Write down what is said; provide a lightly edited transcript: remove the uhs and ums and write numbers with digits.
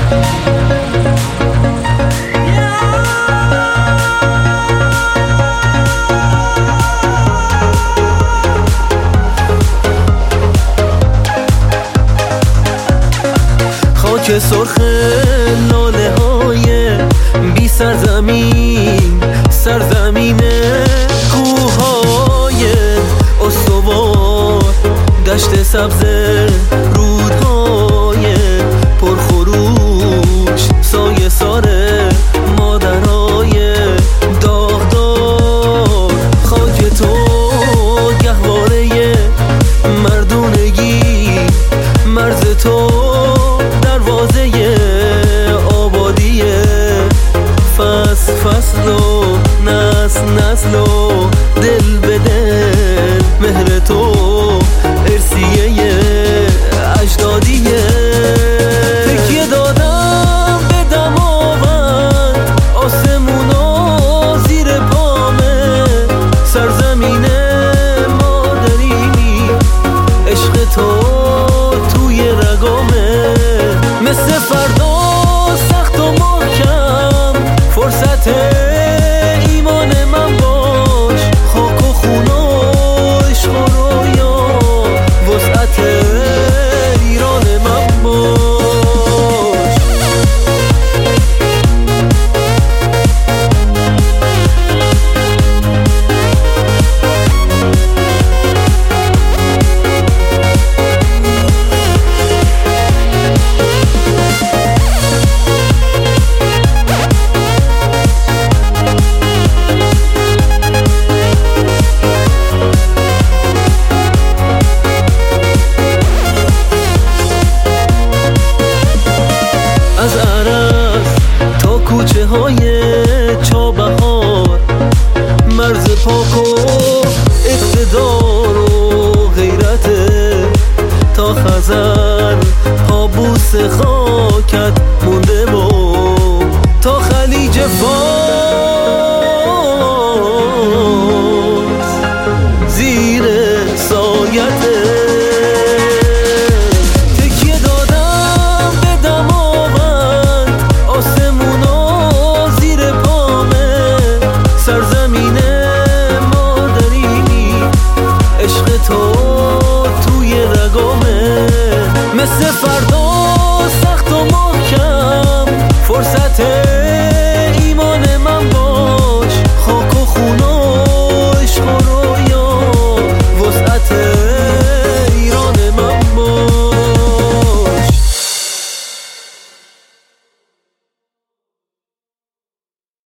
خاک سرخ لاله های بی سرزمین، سرزمین کوههای استوار، دشت سبز، رودهای پرخروش، سایه ساره مادرای داغدار. خاک تو گهواره مردونگی، مرز تو دروازه آبادی، فصل و نسل و دل به دل، مهر تو ارسیه اجدادیه. تکیه دادم به دماوند، آسمونا زیر پامه، سرزمین مادرینی، عشق تو توی رگامه. مثل فردا سخت و محکم، فرصت ایمان من باش، خاک و خون و عشق و رویا، وسعت ایران من باش. از عرض تا کوچه های